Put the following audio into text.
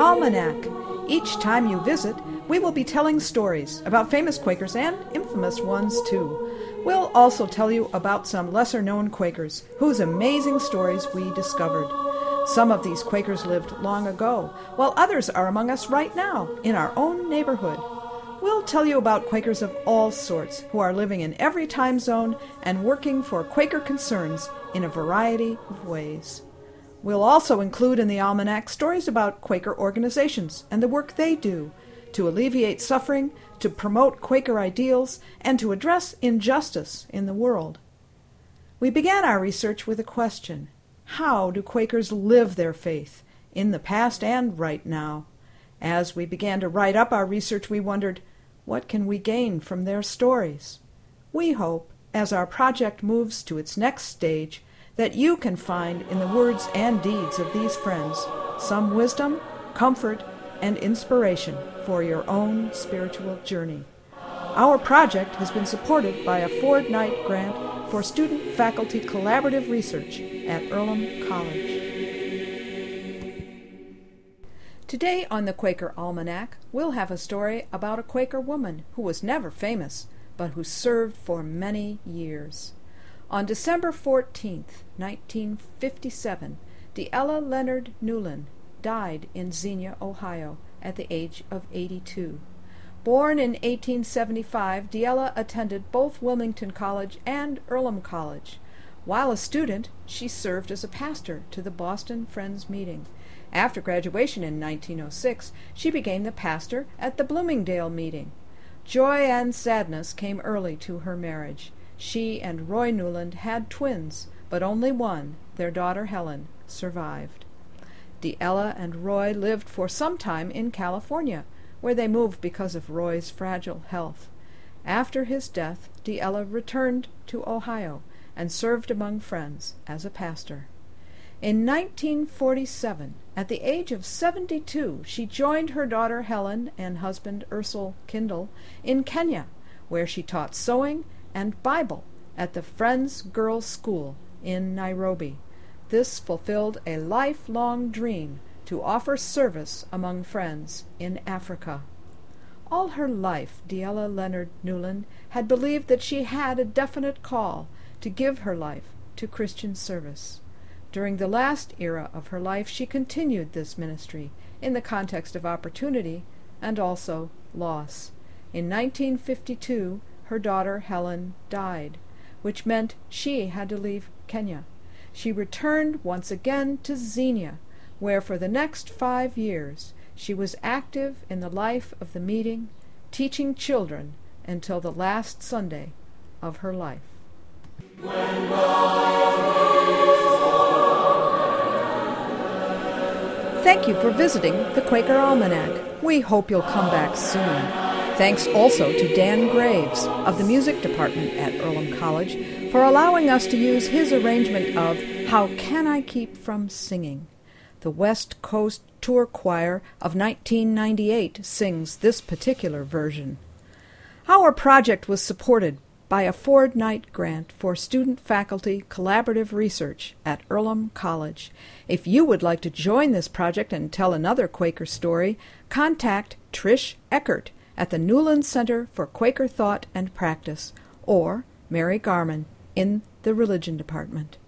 Almanac. Each time you visit, we will be telling stories about famous Quakers and infamous ones too. We'll also tell you about some lesser-known Quakers whose amazing stories we discovered. Some of these Quakers lived long ago, while others are among us right now in our own neighborhood. We'll tell you about Quakers of all sorts who are living in every time zone and working for Quaker concerns in a variety of ways. We'll also include in the Almanac stories about Quaker organizations and the work they do to alleviate suffering, to promote Quaker ideals, and to address injustice in the world. We began our research with a question: how do Quakers live their faith, in the past and right now? As we began to write up our research, we wondered, what can we gain from their stories? We hope, as our project moves to its next stage, that you can find in the words and deeds of these friends some wisdom, comfort, and inspiration for your own spiritual journey. Our project has been supported by a Ford Knight grant for student-faculty collaborative research at Earlham College. Today on the Quaker Almanac, we'll have a story about a Quaker woman who was never famous, but who served for many years. On December 14th, 1957, Deella Leonard Newland died in Xenia, Ohio, at the age of 82. Born in 1875, Deella attended both Wilmington College and Earlham College. While a student, she served as a pastor to the Boston Friends Meeting. After graduation in 1906, she became the pastor at the Bloomingdale Meeting. Joy and sadness came early to her marriage. She and Roy Newland had twins, but only one, their daughter Helen, survived. Deella and Roy lived for some time in California, where they moved because of Roy's fragile health. After his death, Deella returned to Ohio and served among friends as a pastor. In 1947, at the age of 72, she joined her daughter Helen and husband Ursel Kindle in Kenya, where she taught sewing and Bible at the Friends Girls' School in Nairobi. This fulfilled a lifelong dream to offer service among friends in Africa. All her life, Deella Leonard Newland had believed that she had a definite call to give her life to Christian service. During the last era of her life, she continued this ministry in the context of opportunity and also loss. In 1952, her daughter Helen died, which meant she had to leave Kenya. She returned once again to Xenia, where for the next 5 years she was active in the life of the meeting, teaching children until the last Sunday of her life. Thank you for visiting the Quaker Almanac. We hope you'll come back soon. Thanks also to Dan Graves of the music department at Earlham College for allowing us to use his arrangement of How Can I Keep From Singing? The West Coast Tour Choir of 1998 sings this particular version. Our project was supported by a Ford Knight grant for student-faculty collaborative research at Earlham College. If you would like to join this project and tell another Quaker story, contact Trish Eckert at the Newland Center for Quaker Thought and Practice, or Mary Garman in the Religion Department.